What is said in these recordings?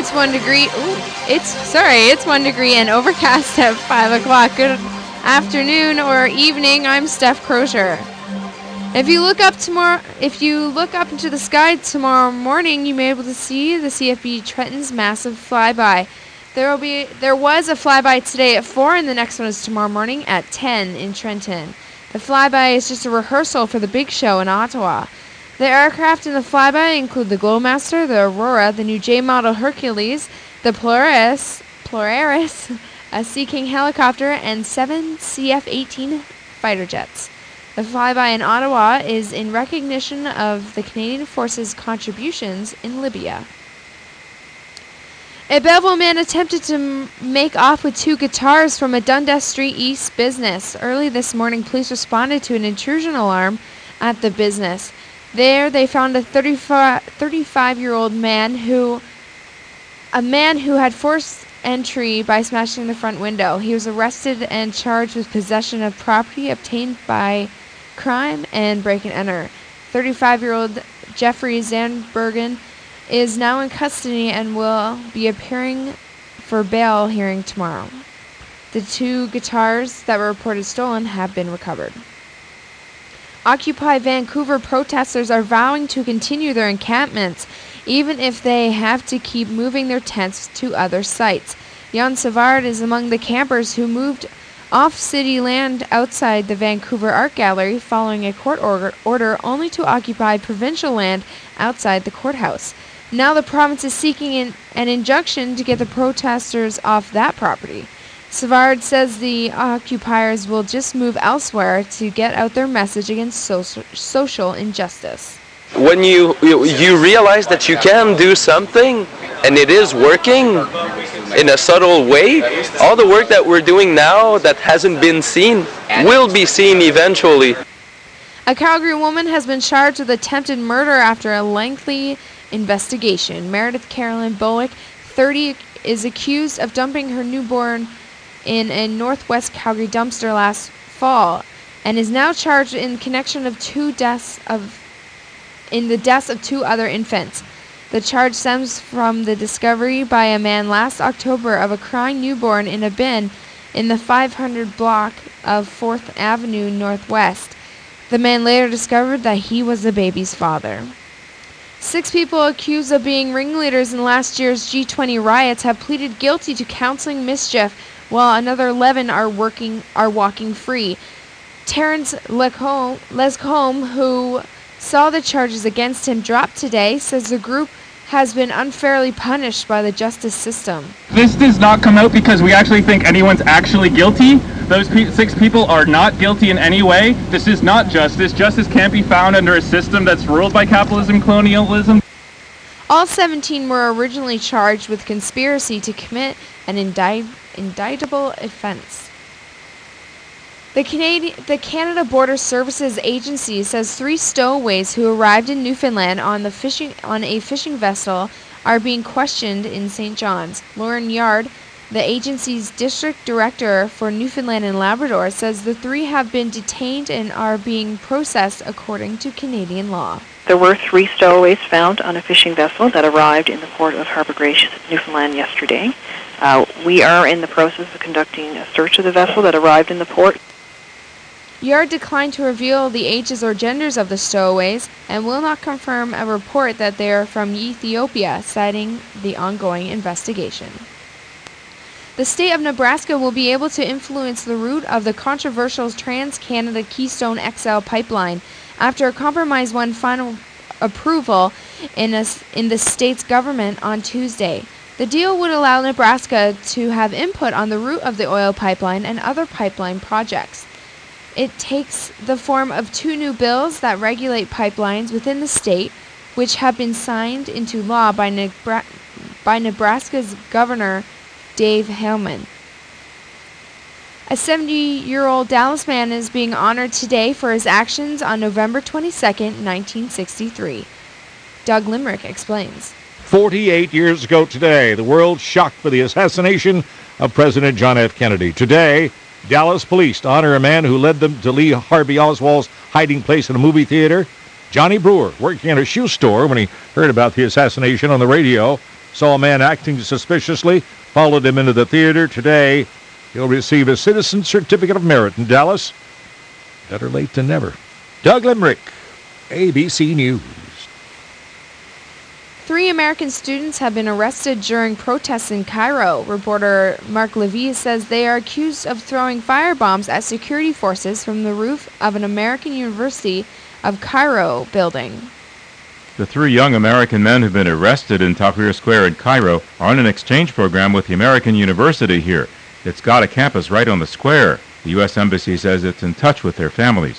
It's 1 degree. It's 1 degree and overcast at 5 o'clock. Good afternoon or evening. I'm Steph Crozier. If you look up into the sky tomorrow morning, you may be able to see the CFB Trenton's massive flyby. There was a flyby today at 4, and the next one is tomorrow morning at 10 in Trenton. The flyby is just a rehearsal for the big show in Ottawa. The aircraft in the flyby include the Glowmaster, the Aurora, the new J-model Hercules, the Polaris, a Sea King helicopter, and 7 CF-18 fighter jets. The flyby in Ottawa is in recognition of the Canadian Forces' contributions in Libya. A Belleville man attempted to make off with 2 guitars from a Dundas Street East business. Early this morning, police responded to an intrusion alarm at the business. There, they found a 35-year-old man who had forced entry by smashing the front window. He was arrested and charged with possession of property obtained by crime and break and enter. 35-year-old Jeffrey Zandbergen is now in custody and will be appearing for bail hearing tomorrow. The 2 guitars that were reported stolen have been recovered. Occupy Vancouver protesters are vowing to continue their encampments, even if they have to keep moving their tents to other sites. Jan Savard is among the campers who moved off city land outside the Vancouver Art Gallery following a court order only to occupy provincial land outside the courthouse. Now the province is seeking an injunction to get the protesters off that property. Savard says the occupiers will just move elsewhere to get out their message against social injustice. When you realize that you can do something and it is working in a subtle way, all the work that we're doing now that hasn't been seen will be seen eventually. A Calgary woman has been charged with attempted murder after a lengthy investigation. Meredith Carolyn Bullock, 30, is accused of dumping her newborn in a northwest Calgary dumpster last fall and is now charged in connection of the deaths of 2 other infants. The charge stems from the discovery by a man last October of a crying newborn in a bin in the 500 block of 4th Avenue Northwest. The man later discovered that he was the baby's father. 6 people accused of being ringleaders in last year's G20 riots have pleaded guilty to counseling mischief, while another 11 are walking free. Terrence Lescombe, who saw the charges against him dropped today, says the group has been unfairly punished by the justice system. This does not come out because we actually think anyone's actually guilty. Those 6 people are not guilty in any way. This is not justice. Justice can't be found under a system that's ruled by capitalism, colonialism. All 17 were originally charged with conspiracy to commit an indictable offense. The Canada Border Services Agency says 3 stowaways who arrived in Newfoundland on a fishing vessel are being questioned in St. John's. Lauren Yard, the agency's district director for Newfoundland and Labrador, says the 3 have been detained and are being processed according to Canadian law. There were 3 stowaways found on a fishing vessel that arrived in the port of Harbour Gracious, Newfoundland, yesterday. We are in the process of conducting a search of the vessel that arrived in the port. Yard declined to reveal the ages or genders of the stowaways and will not confirm a report that they are from Ethiopia, citing the ongoing investigation. The state of Nebraska will be able to influence the route of the controversial Trans-Canada Keystone XL pipeline after a compromise won final approval in the state's government on Tuesday. The deal would allow Nebraska to have input on the route of the oil pipeline and other pipeline projects. It takes the form of 2 new bills that regulate pipelines within the state, which have been signed into law by Nebraska's Governor Dave Hellman. A 70-year-old Dallas man is being honored today for his actions on November 22, 1963. Doug Limerick explains. 48 years ago today, the world shocked by the assassination of President John F. Kennedy. Today, Dallas police honor a man who led them to Lee Harvey Oswald's hiding place in a movie theater. Johnny Brewer, working at a shoe store when he heard about the assassination on the radio, saw a man acting suspiciously, followed him into the theater. Today, he'll receive a Citizen Certificate of Merit in Dallas. Better late than never. Doug Limerick, ABC News. 3 American students have been arrested during protests in Cairo. Reporter Mark Levy says they are accused of throwing firebombs at security forces from the roof of an American University of Cairo building. The 3 young American men who've been arrested in Tahrir Square in Cairo are on an exchange program with the American University here. It's got a campus right on the square. The U.S. Embassy says it's in touch with their families.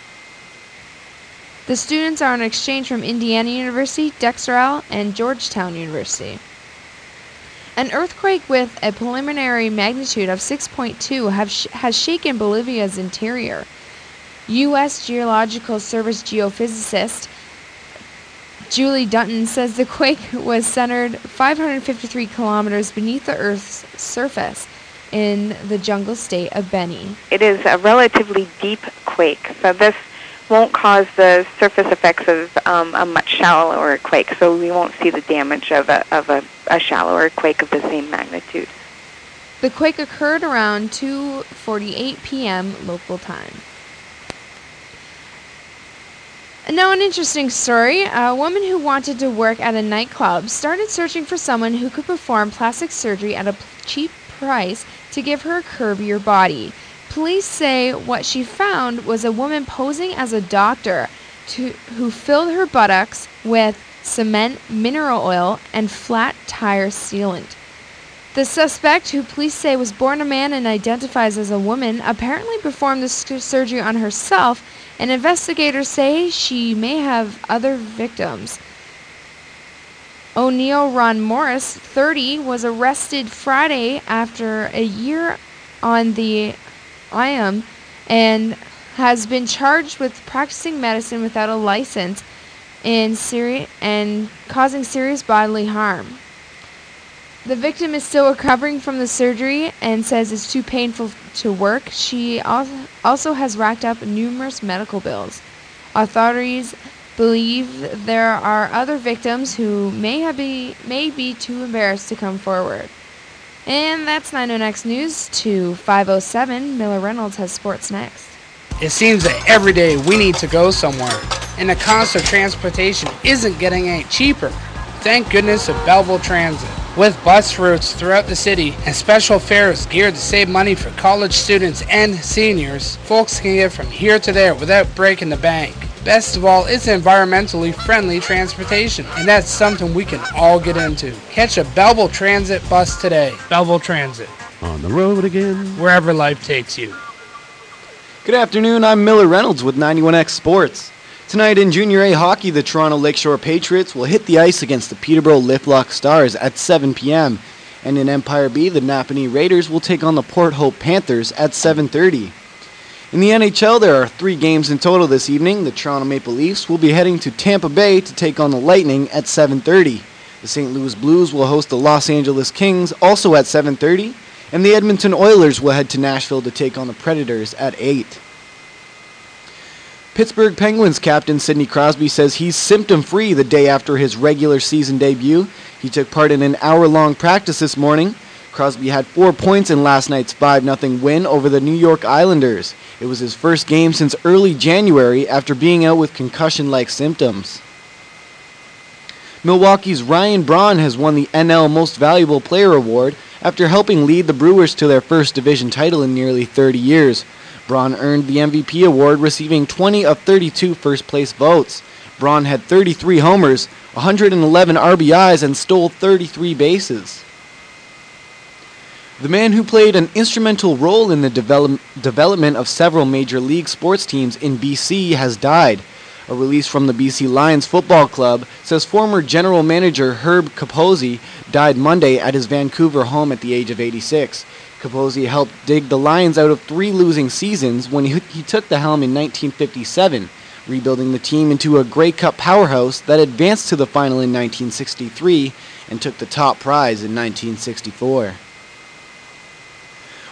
The students are on exchange from Indiana University, Drexel, and Georgetown University. An earthquake with a preliminary magnitude of 6.2 has shaken Bolivia's interior. U.S. Geological Service geophysicist Julie Dutton says the quake was centered 553 kilometers beneath the Earth's surface in the jungle state of Beni. It is a relatively deep quake, so this won't cause the surface effects of a much shallower quake, so we won't see the damage of a shallower quake of the same magnitude. The quake occurred around 2:48 p.m. local time. And now an interesting story. A woman who wanted to work at a nightclub started searching for someone who could perform plastic surgery at a cheap price to give her a curvier body. Police say what she found was a woman posing as a doctor who filled her buttocks with cement, mineral oil, and flat tire sealant. The suspect, who police say was born a man and identifies as a woman, apparently performed the surgery on herself, and investigators say she may have other victims. O'Neill Ron Morris, 30, was arrested Friday after a year on the IAM and has been charged with practicing medicine without a license and causing serious bodily harm. The victim is still recovering from the surgery and says it's too painful to work. She also has racked up numerous medical bills. Authorities believe there are other victims who may be too embarrassed to come forward. And that's 909X News. To 507, Miller Reynolds has sports next. It seems that every day we need to go somewhere, and the cost of transportation isn't getting any cheaper. Thank goodness of Belleville Transit. With bus routes throughout the city and special fares geared to save money for college students and seniors, folks can get from here to there without breaking the bank. Best of all, it's environmentally friendly transportation, and that's something we can all get into. Catch a Belleville Transit bus today. Belleville Transit. On the road again. Wherever life takes you. Good afternoon, I'm Miller Reynolds with 91X Sports. Tonight in Junior A hockey, the Toronto Lakeshore Patriots will hit the ice against the Peterborough Liftlock Stars at 7 p.m. And in Empire B, the Napanee Raiders will take on the Port Hope Panthers at 7:30. In the NHL, there are 3 games in total this evening. The Toronto Maple Leafs will be heading to Tampa Bay to take on the Lightning at 7:30. The St. Louis Blues will host the Los Angeles Kings also at 7:30. And the Edmonton Oilers will head to Nashville to take on the Predators at 8. Pittsburgh Penguins captain Sidney Crosby says he's symptom-free the day after his regular season debut. He took part in an hour-long practice this morning. Crosby had 4 points in last night's 5-0 win over the New York Islanders. It was his first game since early January after being out with concussion-like symptoms. Milwaukee's Ryan Braun has won the NL Most Valuable Player award after helping lead the Brewers to their first division title in nearly 30 years. Braun earned the MVP award, receiving 20 of 32 first-place votes. Braun had 33 homers, 111 RBIs, and stole 33 bases. The man who played an instrumental role in the development of several Major League sports teams in BC has died. A release from the BC Lions Football Club says former general manager Herb Capozzi died Monday at his Vancouver home at the age of 86. Capozzi helped dig the Lions out of 3 losing seasons when he took the helm in 1957, rebuilding the team into a Grey Cup powerhouse that advanced to the final in 1963 and took the top prize in 1964.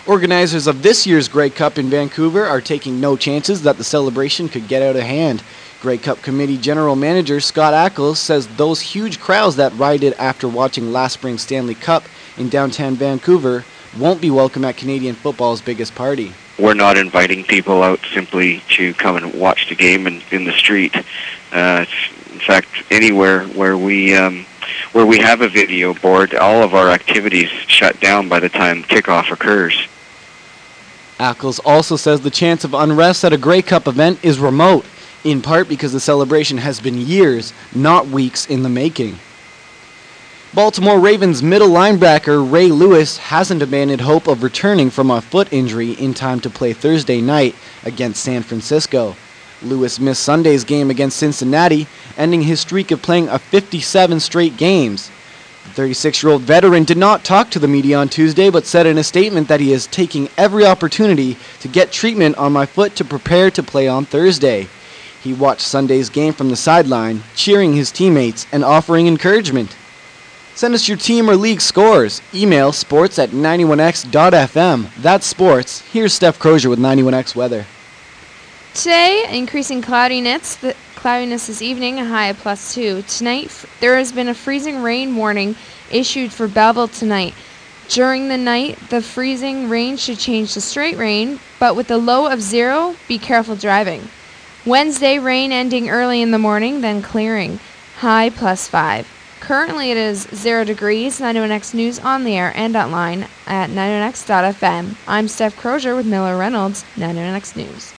Organizers of this year's Grey Cup in Vancouver are taking no chances that the celebration could get out of hand. Grey Cup Committee General Manager Scott Ackles says those huge crowds that rioted after watching last spring's Stanley Cup in downtown Vancouver won't be welcome at Canadian football's biggest party. We're not inviting people out simply to come and watch the game in the street. In fact, anywhere where we have a video board, all of our activities shut down by the time kickoff occurs. Ackles also says the chance of unrest at a Grey Cup event is remote, in part because the celebration has been years, not weeks in the making. Baltimore Ravens middle linebacker Ray Lewis hasn't abandoned hope of returning from a foot injury in time to play Thursday night against San Francisco. Lewis missed Sunday's game against Cincinnati, ending his streak of playing 57 straight games. The 36-year-old veteran did not talk to the media on Tuesday, but said in a statement that he is taking every opportunity to get treatment on my foot to prepare to play on Thursday. He watched Sunday's game from the sideline, cheering his teammates and offering encouragement. Send us your team or league scores. Email sports@91x.fm. That's sports. Here's Steph Crozier with 91X weather. Today, increasing cloudiness. The cloudiness this evening, a high of +2. Tonight, there has been a freezing rain warning issued for Belleville tonight. During the night, the freezing rain should change to straight rain, but with a low of 0, be careful driving. Wednesday, rain ending early in the morning, then clearing. High +5. Currently, it is 0 degrees. 91X News on the air and online at 91x.fm. I'm Steph Crozier with Miller Reynolds, 91X News.